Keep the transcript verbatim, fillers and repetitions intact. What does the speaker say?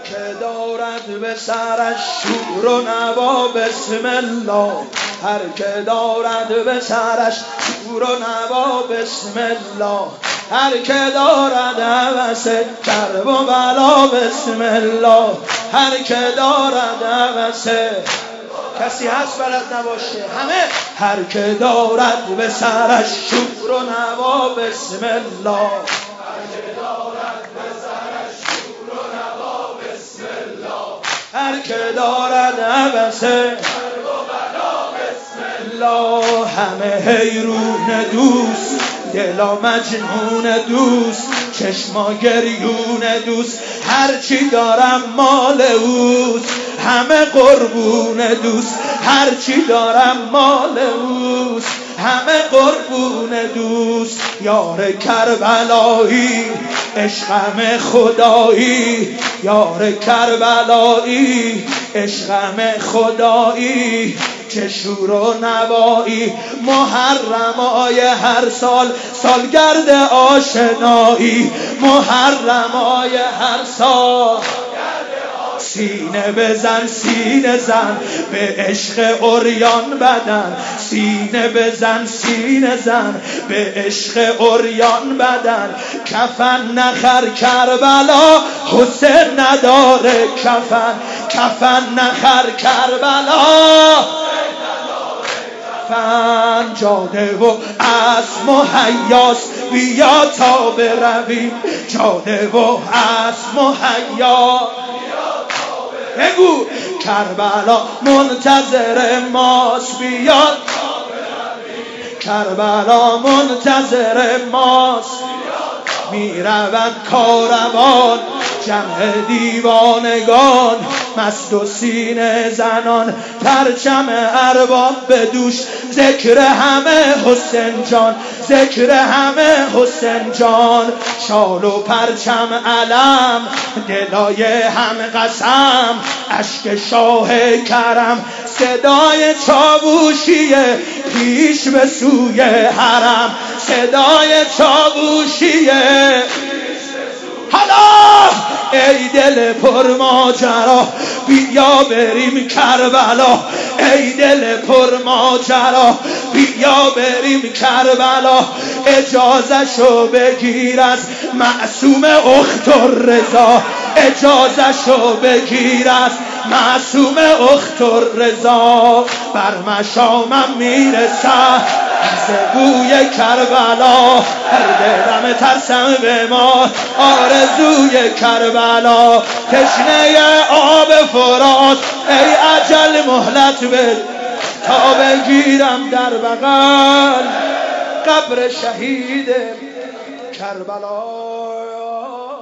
که دارد به سرش شور و نوا بسم الله، هر که دارد به سرش شور و نوا بسم الله، هر که دارد هوس کرب و بلا بسم الله، هر که دارد هوس. کسی هست بلد نباشه؟ همه. هر که دارد به سرش شور و نوا بسم الله، هر که دارد به سرش شور و نوا بسم الله، هر که دارد هوس کرب و بلا بسم الله. همه حیرون دوست، دلا مجنون دوست، چشما گریون دوست، هرچی دارم مال اوست، همه قربون دوست، هرچی دارم مال اوست، همه قربون دوست. یار کربلایی عشقم خدایی، یار کربلایی عشقم خدایی، چه شور و نوایی. محرمای هر سال سالگرد آشنایی، محرمای هر سال سینه بزن سینه زن به عشق عریان بدن، سینه بزن سینه زن به عشق عریان بدن. کفن نخر کربلا حسین نداره کفن، کفن نخر کربلا فن. جاده و اسم و حیاس بیا تا برویم، جاده و اسم و حیاس. بگو کربلا منتظر ماست بیاد، کربلا منتظر ماست. میرود کاروان جمع دیوانگان، مست و سینه زنان، پرچم ارباب به دوش، ذکر همه حسین جان، ذکر همه حسین جان. شال و پرچم علم دلای هم قسم، اشک شاه کرم صدای چاووشی پیش به سوی حرم، صدای چاووشی. حالا ای دل پر ماجرا بیا بریم کربلا، ای دل پر ماجرا بیا بریم کربلا. اجازه شو بگیر از معصوم اخت الرضا، اجازه شو بگیر از معصوم اخت الرضا. بر مشامم میرسه از بوی کربلا، هر دلم ترسم به ما آرزوی کربلا. تشنه آب فرات ای اجل مهلت بده تا بگیرم در بغل قبر شهید کربلا.